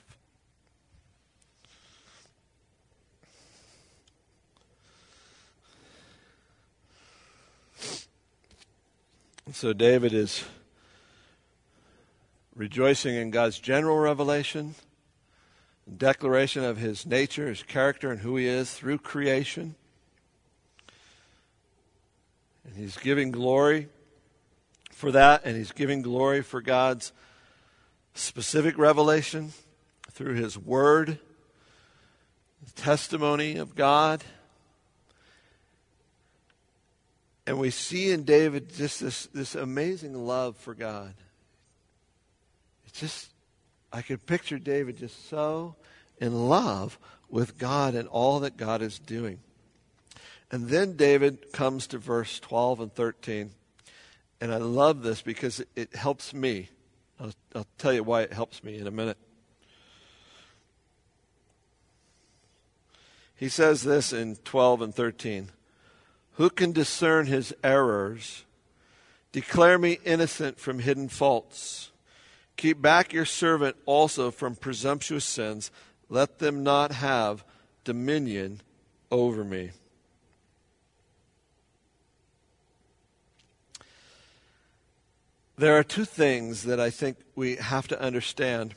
So David is rejoicing in God's general revelation, declaration of his nature, his character, and who he is through creation. And he's giving glory for that, and he's giving glory for God's specific revelation through his word, the testimony of God. And we see in David just this, this amazing love for God. It's just, I could picture David just so in love with God and all that God is doing. And then David comes to verse twelve and thirteen. And I love this because it, it helps me. I'll, I'll tell you why it helps me in a minute. He says this in twelve and thirteen. Who can discern his errors? Declare me innocent from hidden faults. Keep back your servant also from presumptuous sins. Let them not have dominion over me. There are two things that I think we have to understand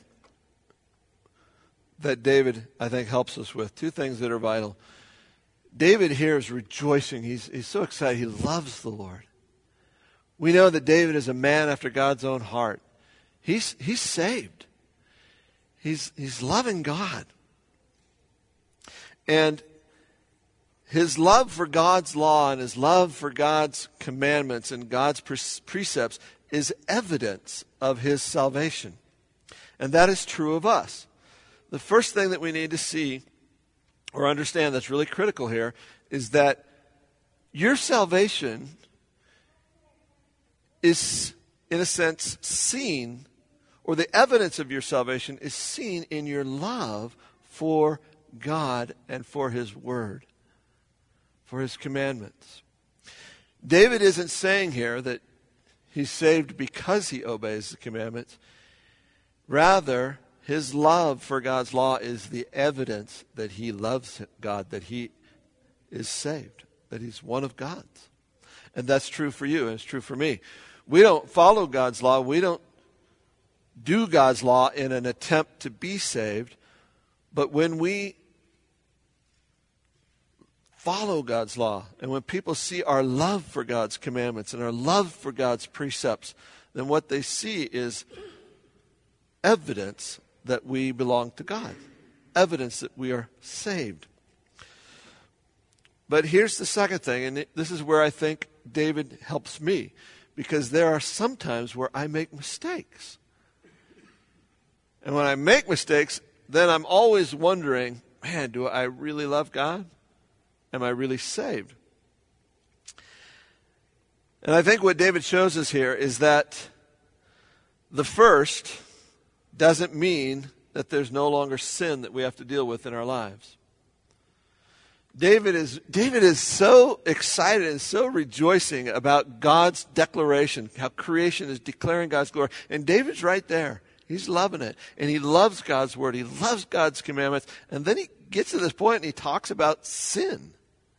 that David, I think, helps us with. Two things that are vital. David here is rejoicing. He's, he's so excited. He loves the Lord. We know that David is a man after God's own heart. He's, he's saved. He's, he's loving God. And his love for God's law and his love for God's commandments and God's precepts is evidence of his salvation. And that is true of us. The first thing that we need to see or understand that's really critical here is that your salvation is, in a sense, seen, or the evidence of your salvation is seen in your love for God and for his word, for his commandments. David isn't saying here that he's saved because he obeys the commandments. Rather, his love for God's law is the evidence that he loves God, that he is saved, that he's one of God's. And that's true for you, and it's true for me. We don't follow God's law. We don't do God's law in an attempt to be saved. But when we follow God's law, and when people see our love for God's commandments and our love for God's precepts, then what they see is evidence that we belong to God, evidence that we are saved. But here's the second thing, and this is where I think David helps me, because there are some times where I make mistakes. And when I make mistakes, then I'm always wondering, man, do I really love God? Am I really saved? And I think what David shows us here is that the first doesn't mean that there's no longer sin that we have to deal with in our lives. David is, David is so excited and so rejoicing about God's declaration, how creation is declaring God's glory. And David's right there. He's loving it. And he loves God's word. He loves God's commandments. And then he gets to this point and he talks about sin.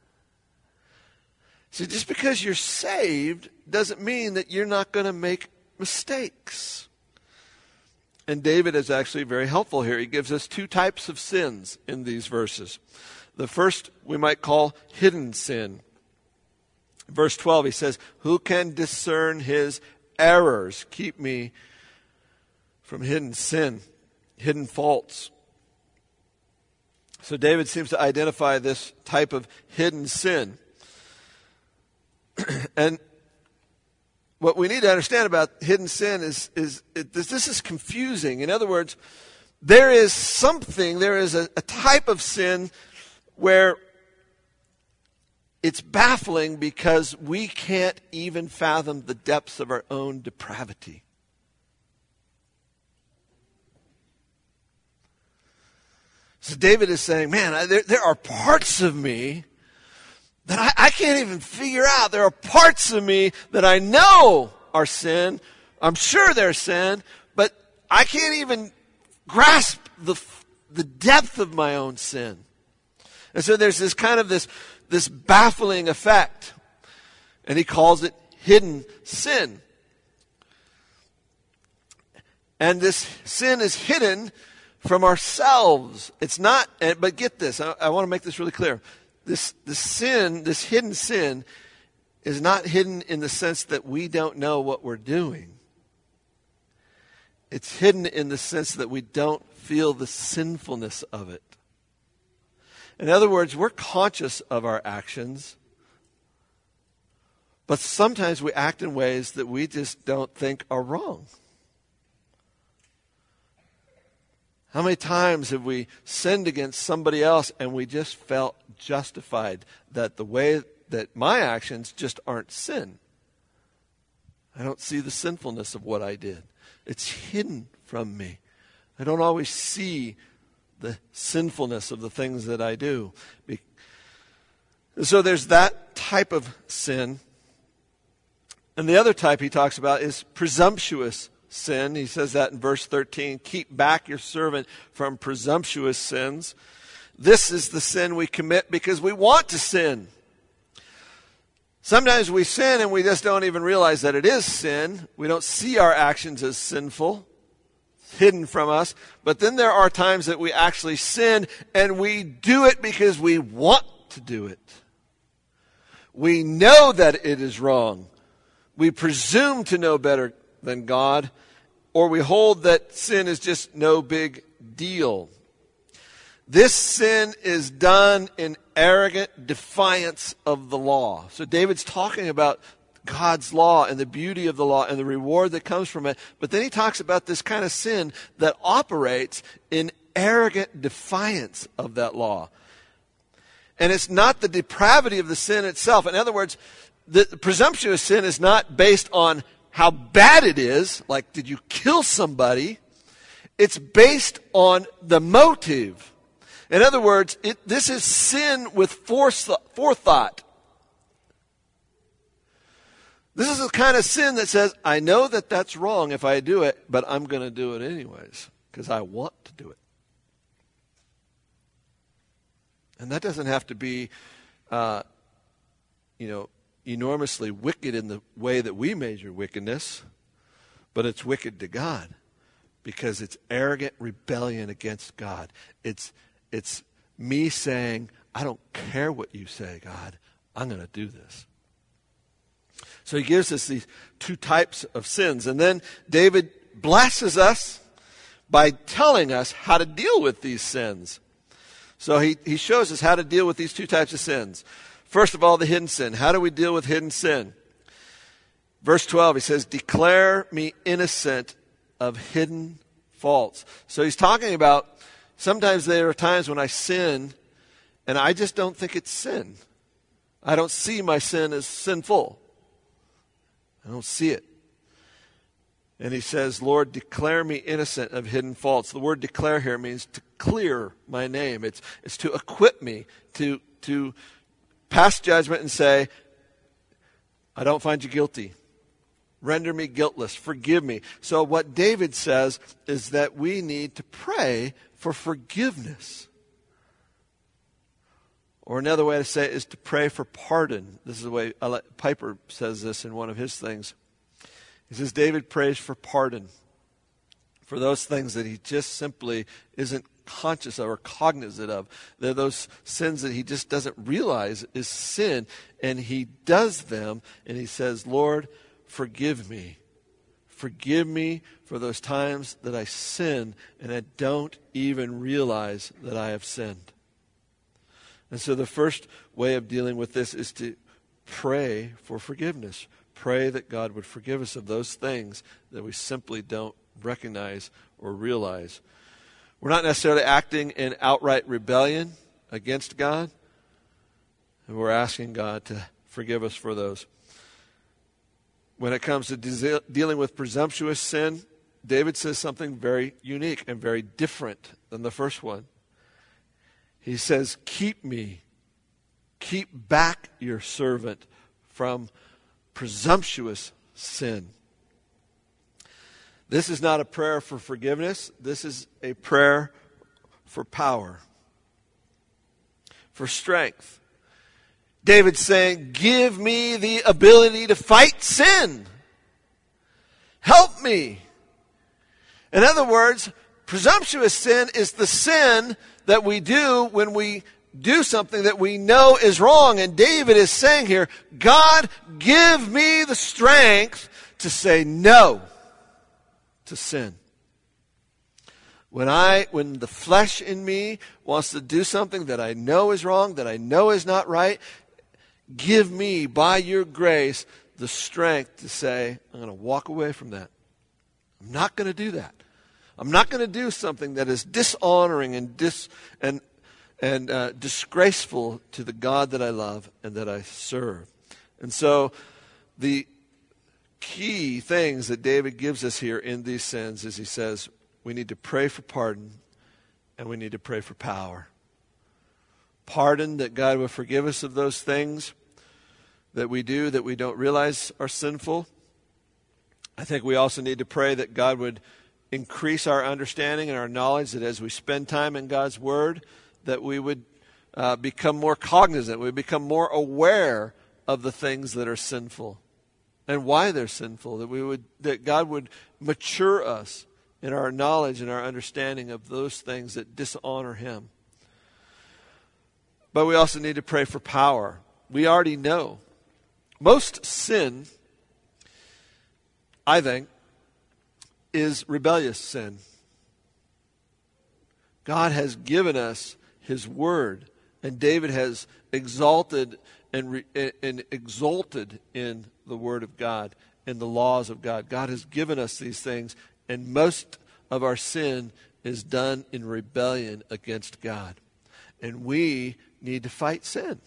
So just because you're saved doesn't mean that you're not going to make mistakes. And David is actually very helpful here. He gives us two types of sins in these verses. The first we might call hidden sin. Verse twelve, he says, who can discern his errors? Keep me from hidden sin, hidden faults. So David seems to identify this type of hidden sin. And what we need to understand about hidden sin is, is it, this, this is confusing. In other words, there is something, there is a, a type of sin where it's baffling because we can't even fathom the depths of our own depravity. So David is saying, man, I, there, there are parts of me that I, I can't even figure out. There are parts of me that I know are sin. I'm sure they're sin, but I can't even grasp the, the depth of my own sin. And so there's this kind of this, this baffling effect. And he calls it hidden sin. And this sin is hidden from ourselves. It's not, but get this, I, I want to make this really clear. This, this sin, this hidden sin, is not hidden in the sense that we don't know what we're doing. It's hidden in the sense that we don't feel the sinfulness of it. In other words, we're conscious of our actions, but sometimes we act in ways that we just don't think are wrong. How many times have we sinned against somebody else and we just felt justified that the way that my actions just aren't sin? I don't see the sinfulness of what I did. It's hidden from me. I don't always see the sinfulness of the things that I do. So there's that type of sin. And the other type he talks about is presumptuous sin. He says that in verse thirteen. Keep back your servant from presumptuous sins. This is the sin we commit because we want to sin. Sometimes we sin and we just don't even realize that it is sin. We don't see our actions as sinful, hidden from us. But then there are times that we actually sin and we do it because we want to do it. We know that it is wrong. We presume to know better than God, or we hold that sin is just no big deal. This sin is done in arrogant defiance of the law. So David's talking about God's law and the beauty of the law and the reward that comes from it. But then he talks about this kind of sin that operates in arrogant defiance of that law. And it's not the depravity of the sin itself. In other words, the presumptuous sin is not based on how bad it is, like did you kill somebody? It's based on the motive. In other words, it, this is sin with forethought. This is the kind of sin that says, I know that that's wrong if I do it, but I'm going to do it anyways because I want to do it. And that doesn't have to be, uh, you know, enormously wicked in the way that we measure wickedness, but it's wicked to God because it's arrogant rebellion against God. It's it's me saying, I don't care what you say, God. I'm going to do this. So he gives us these two types of sins. And then David blesses us by telling us how to deal with these sins. So he, he shows us how to deal with these two types of sins. First of all, the hidden sin. How do we deal with hidden sin? Verse twelve, he says, declare me innocent of hidden faults. So he's talking about sometimes there are times when I sin and I just don't think it's sin. I don't see my sin as sinful. I don't see it. And he says, Lord, declare me innocent of hidden faults. The word declare here means to clear my name. It's, it's to equip me, to, to pass judgment and say, I don't find you guilty. Render me guiltless. Forgive me. So what David says is that we need to pray for forgiveness. Or another way to say it is to pray for pardon. This is the way Piper says this in one of his things. He says David prays for pardon for those things that he just simply isn't conscious of or cognizant of. They're those sins that he just doesn't realize is sin, and he does them, and he says, Lord, forgive me. Forgive me for those times that I sin and I don't even realize that I have sinned. And so the first way of dealing with this is to pray for forgiveness. Pray that God would forgive us of those things that we simply don't recognize or realize. We're not necessarily acting in outright rebellion against God, and we're asking God to forgive us for those. When it comes to de- dealing with presumptuous sin, David says something very unique and very different than the first one. He says, keep me, keep back your servant from presumptuous sin. This is not a prayer for forgiveness. This is a prayer for power, for strength. David's saying, give me the ability to fight sin. Help me. In other words, presumptuous sin is the sin that we do when we do something that we know is wrong. And David is saying here, God, give me the strength to say no to sin. When I, when the flesh in me wants to do something that I know is wrong, that I know is not right, give me, by your grace, the strength to say, I'm going to walk away from that. I'm not going to do that. I'm not going to do something that is dishonoring and dis and and uh, disgraceful to the God that I love and that I serve. And so the key things that David gives us here in these sins is he says, we need to pray for pardon and we need to pray for power. Pardon, that God will forgive us of those things that we do that we don't realize are sinful. I think we also need to pray that God would increase our understanding and our knowledge, that as we spend time in God's Word, that we would uh, become more cognizant, we would become more aware of the things that are sinful and why they're sinful, that we would, that God would mature us in our knowledge and our understanding of those things that dishonor Him. But we also need to pray for power. We already know. Most sin, I think, is rebellious sin. God has given us His Word, and David has exalted and, re, and exalted in the Word of God, in the laws of God. God has given us these things, and most of our sin is done in rebellion against God. And we need to fight sin.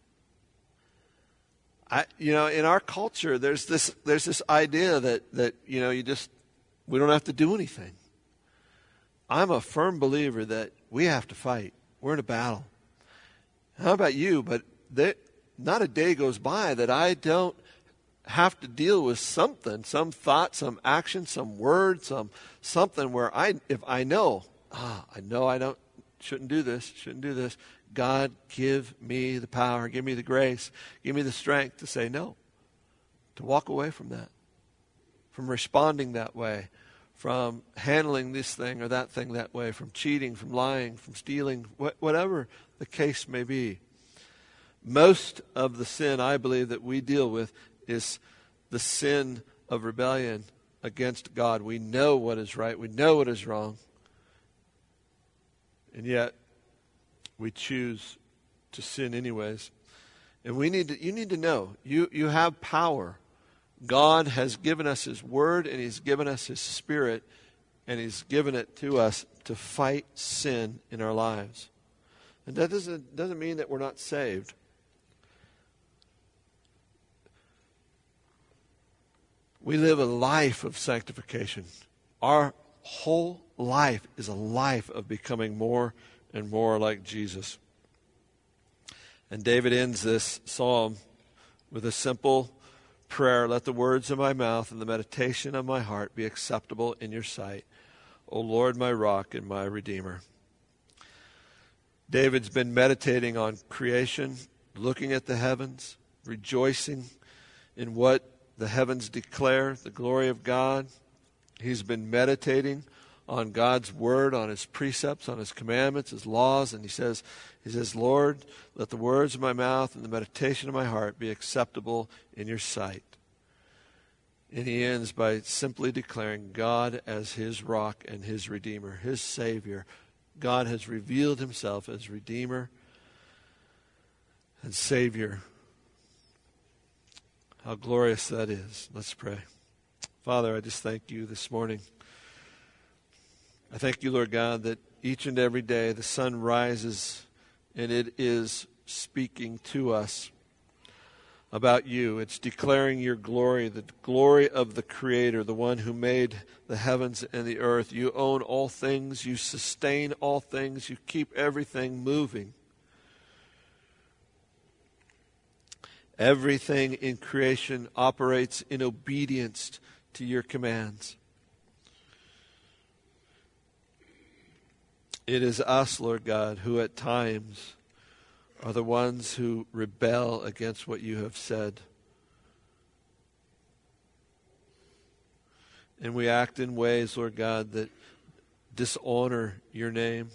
I, you know, in our culture, there's this there's this idea that that you know you just we don't have to do anything. I'm a firm believer that we have to fight. We're in a battle. How about you? But there, not a day goes by that I don't have to deal with something, some thought, some action, some word, some something where I, if I know, ah, I know I don't shouldn't do this, shouldn't do this. God, give me the power, give me the grace, give me the strength to say no, to walk away from that, from responding that way, from handling this thing or that thing that way, from cheating, from lying, from stealing, wh- whatever the case may be. Most of the sin, I believe, that we deal with is the sin of rebellion against God. We know what is right. We know what is wrong. And yet, we choose to sin anyways. And we need to, you need to know, you, you have power. God has given us His Word, and He's given us His Spirit, and He's given it to us to fight sin in our lives. And that doesn't, doesn't mean that we're not saved. We live a life of sanctification. Our whole life is a life of becoming more and more like Jesus. And David ends this psalm with a simple prayer. Let the words of my mouth and the meditation of my heart be acceptable in your sight, O Lord, my rock and my redeemer. David's been meditating on creation, looking at the heavens, rejoicing in what the heavens declare, the glory of God. He's been meditating on God's word, on His precepts, on His commandments, His laws, and he says, he says, Lord, let the words of my mouth and the meditation of my heart be acceptable in your sight. And he ends by simply declaring God as his rock and his redeemer, his Savior. God has revealed Himself as Redeemer and Savior. How glorious that is. Let's pray. Father, I just thank you this morning. I thank you, Lord God, that each and every day the sun rises and it is speaking to us about you. It's declaring your glory, the glory of the Creator, the one who made the heavens and the earth. You own all things. You sustain all things. You keep everything moving. Everything in creation operates in obedience to your commands. It is us, Lord God, who at times are the ones who rebel against what you have said. and we act in ways, Lord God, that dishonor your name.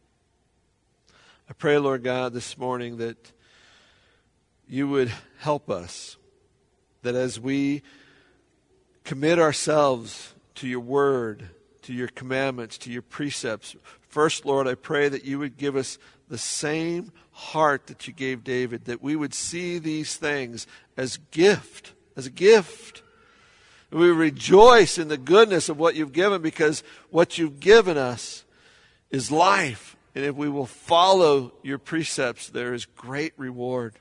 I pray, Lord God, this morning that you would help us, that as we commit ourselves to your word, to your commandments, to your precepts, first, Lord, I pray that you would give us the same heart that you gave David, that we would see these things as gift, as a gift. We rejoice in the goodness of what you've given, because what you've given us is life. And if we will follow your precepts, there is great reward.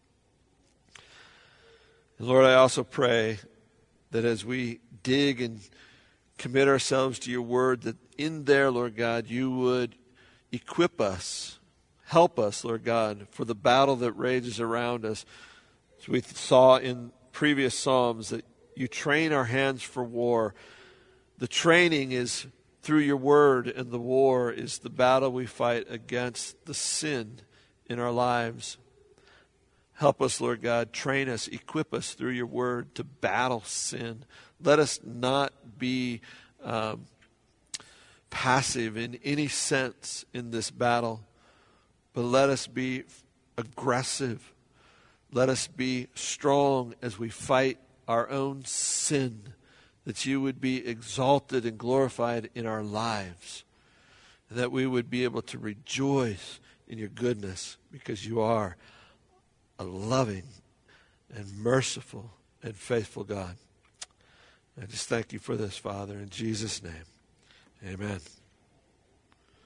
And Lord, I also pray that as we dig and commit ourselves to your word, that in there, Lord God, you would equip us, help us, Lord God, for the battle that rages around us. As we saw in previous Psalms, that you train our hands for war. The training is through your word, and the war is the battle we fight against the sin in our lives. Help us, Lord God. Train us, equip us through your word to battle sin. Let us not be um, passive in any sense in this battle, but let us be aggressive. Let us be strong as we fight our own sin, that you would be exalted and glorified in our lives, and that we would be able to rejoice in your goodness, because you are a loving and merciful and faithful God. I just thank you for this, Father, in Jesus' name. Amen.